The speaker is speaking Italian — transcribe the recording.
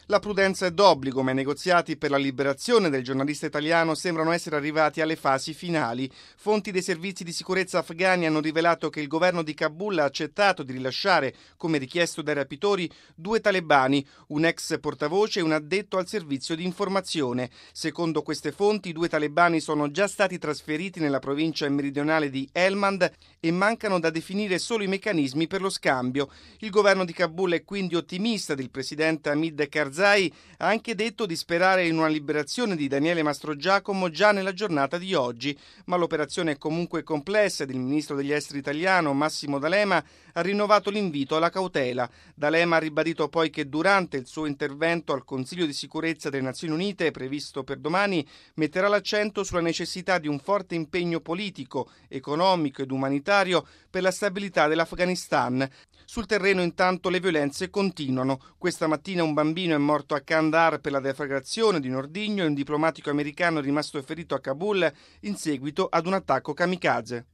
La prudenza è d'obbligo, ma i negoziati per la liberazione del giornalista italiano sembrano essere arrivati alle fasi finali. Fonti dei servizi di sicurezza afghani hanno rivelato che il governo di Kabul ha accettato di rilasciare, come richiesto dai rapitori, 2 talebani, un ex portavoce e un addetto al servizio di informazione. Secondo queste fonti, i 2 talebani sono già stati trasferiti nella provincia meridionale di Helmand e mancano da definire solo i meccanismi per lo scambio. Il governo di Kabul è quindi ottimista ed il presidente Hamid Karzai ha anche detto di sperare in una liberazione di Daniele Mastrogiacomo già nella giornata di oggi, ma l'operazione è comunque complessa ed il ministro degli esteri italiano Massimo D'Alema ha rinnovato l'invito alla cautela. D'Alema ha ribadito poi che durante il suo intervento al Consiglio di sicurezza delle Nazioni Unite, previsto per domani, metterà l'accento sulla necessità di un forte impegno politico, economico ed umanitario per la stabilità dell'Afghanistan. Sul terreno intanto le violenze continuano. Questa mattina un bambino è morto a Kandahar per la deflagrazione di un ordigno e un diplomatico americano è rimasto ferito a Kabul in seguito ad un attacco kamikaze.